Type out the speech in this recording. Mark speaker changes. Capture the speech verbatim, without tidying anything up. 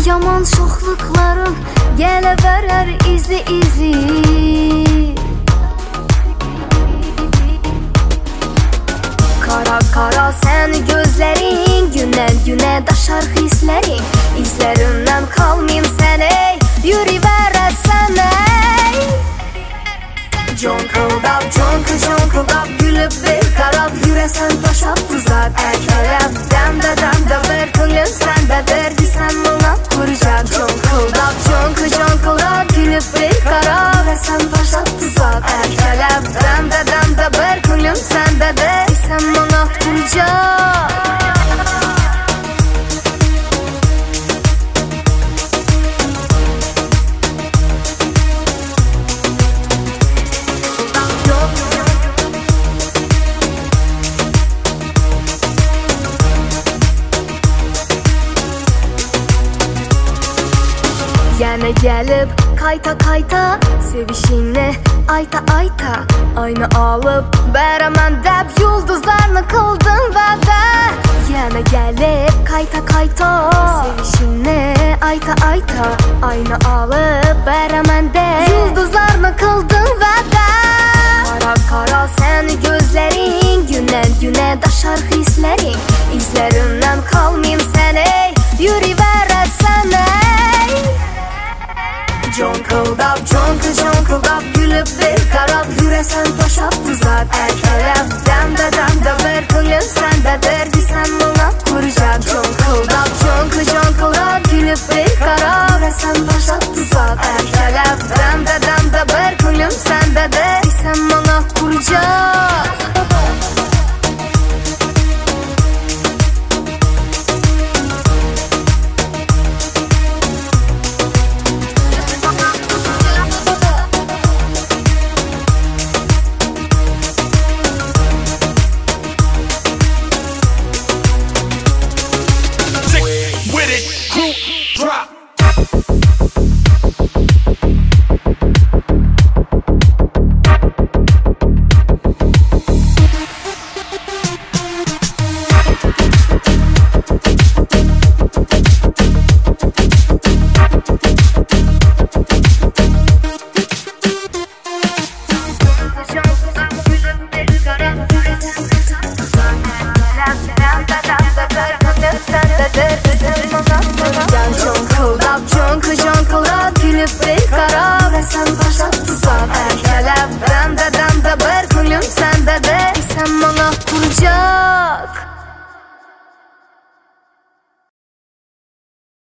Speaker 1: yaman şoxluqların gələ verər izli izli. Kara kara sen gözlerin, gündən günə daşar hislərin. İzlərimdən qalmayım səni, yürü verəsən ey. Conkıldab, conkı conkıldab, gülüb bir qarab, yürəsən daşab tuzaq əkələb. Dəmdə dəmdə ver könlüm səndədir, desən buna quracaq. Conkıldab, conkı conkıldab, gülüb bir qarab, yürəsən daşab tuzaq əkələb. Dəmdə dəmdə ver könlüm səndədir, desən buna quracaq. Yenə gəlib kayta kayta, sevişinlə ayta ayta. Aynı alıb bərəmən dəb, yulduzlarını qıldın vədə. Yenə gəlib kayta kayta, sevişinlə ayta ayta. Aynı alıb bərəmən dəb, yulduzlarını qıldın vədə. Kara kara sen gözlərin, gündən günə daşar hislərin. İzlərimdən qalmayım səni, yürü verəsən ey. Conkıldab, conkı conkıldab, gülüb bir qarab, yürəsən daşab tuzaq əkələb. Dəmdə dəmdə ver könlüm səndədir, desən buna quracaq. Conkıldab, conkı conkıldab, gülüb bir qarab, yürəsən daşab tuzaq əkələb. Dəmdə dəmdə ver könlüm səndədir, desən buna quracaq.
Speaker 2: Sen de